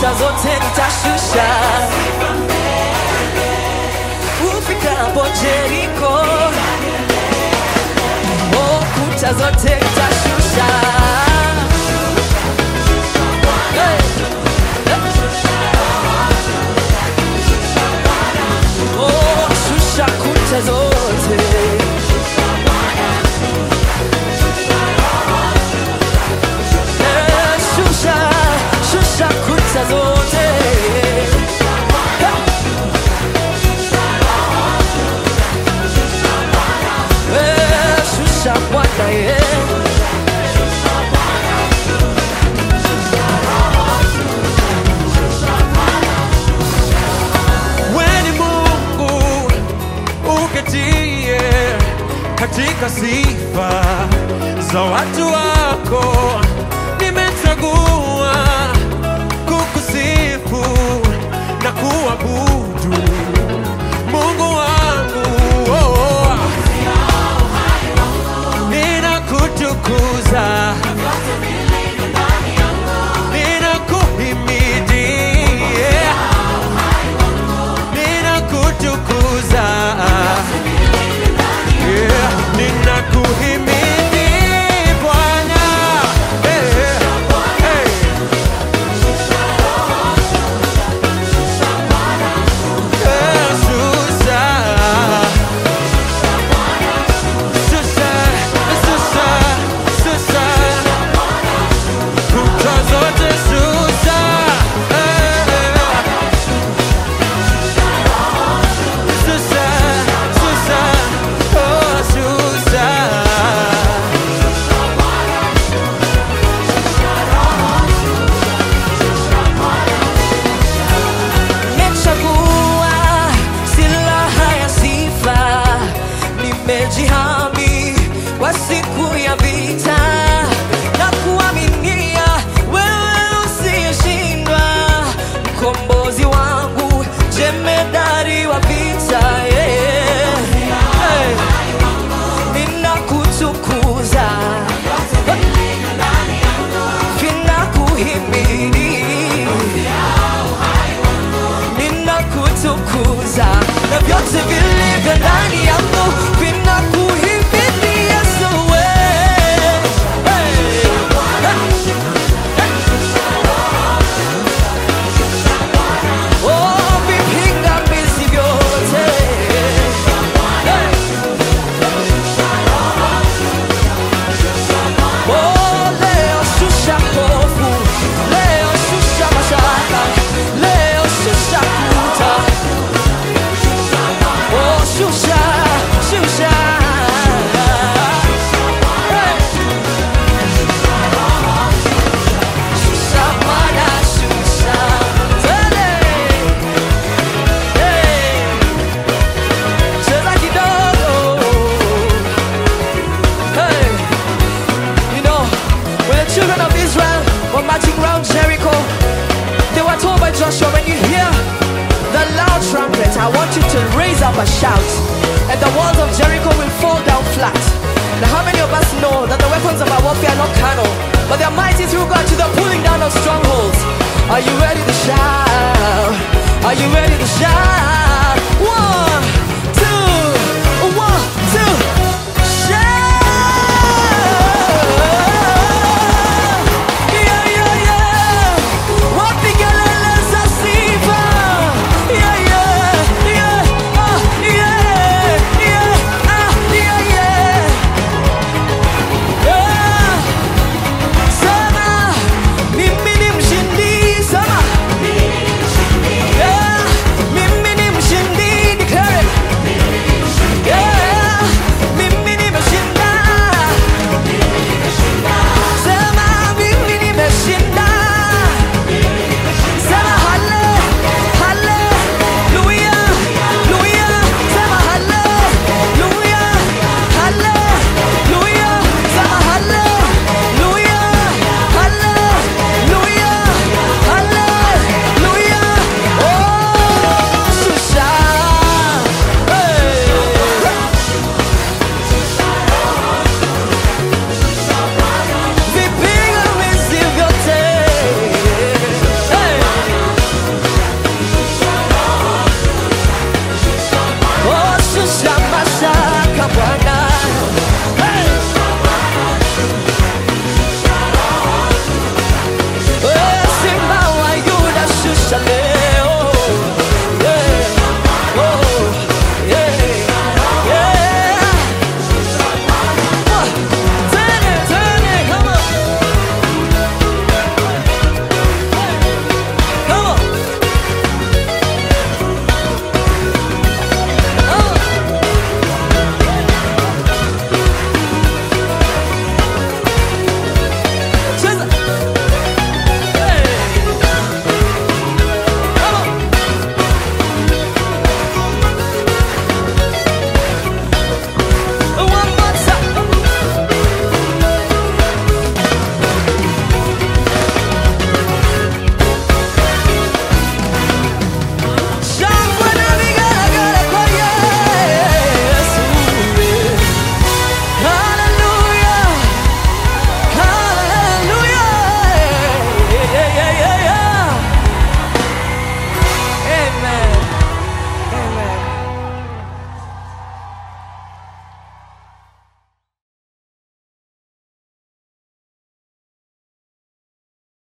kuta zote nitashusha. Ufikapo Jericho, oh, kuta zote nitashusha. Hey. Oh, shusha kuta zote. Shusha kuta zote. Shusha Bwana, Weni Mungu uketie katika sifa za watu wako, nimechagua kukusifu na kuabudu Mungu wangu. Oh, ninakutukuza, ninakuhimidi, ninakutukuza, ninakuhimidi Bwana. nimejihami kwa siku ya vita na kuaminia wewe usiyeshindwa, mkombozi wangu, jemedari wa vita, hey. Ninakutukuza, ninakuhimidi, ninakutukuza na vyote vilivyo ndani yangu vinakuhimidi Yesu, oh, vipingamizi vyote, oh, leo shusha hofu, leo shusha mashaka, leo shusha kuta, oh, shusha, shusha, hey. Shusha Bwana, shusha, tele, hey. Cheza kidogo, hey. You know, when the children of Israel were marching around Jericho, they were told by Joshua, when you hear the loud trumpet, I want you to raise up a shout, and the walls of Jericho will fall down flat. Now how many of us know that the weapons of our warfare are not carnal, but they are mighty through God to the pulling down of strongholds? Are you ready to